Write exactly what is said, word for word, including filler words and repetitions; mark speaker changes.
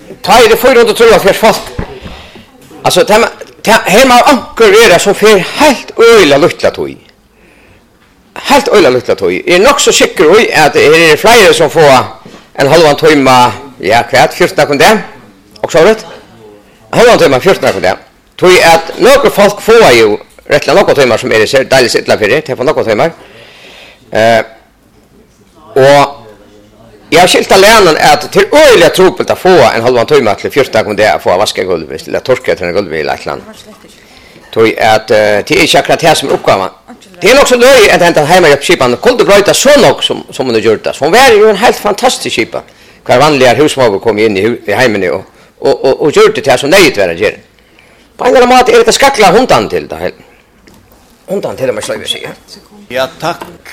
Speaker 1: ta är det fyra hundra tror jag för folk. Alltså tema hemma ankor är det som för helt öliga lutla tog. Helt öliga lutla tog. Är nog så säker i att det är fler som får en halvan timme ja kvart fjorton sekunder. Och så rätt. Halvan timme fjorton sekunder. Tog att några folk får ju rätt några timmar som är det så dåligt sitta för det. Det får några timmar. Eh och jag har skilt alene att till öliga tropelt att få en halvan timme till fjorton sekunder att få vaska golvet eller torka till golvet i lackland. Tog att det är chakrat här som uppgåvan. Det är också löj att hämta hemma i skipan kunde bryta så nog som som hon gjort det. Hon var ju en helt fantastisk skipa. Kvar vanliga husmor kom in i, i hemmen och och och, och gjorde det här som nej var det. På en annan mat är det skackla hundan till det här. Hundan till det man slår sig.
Speaker 2: Ja, tack.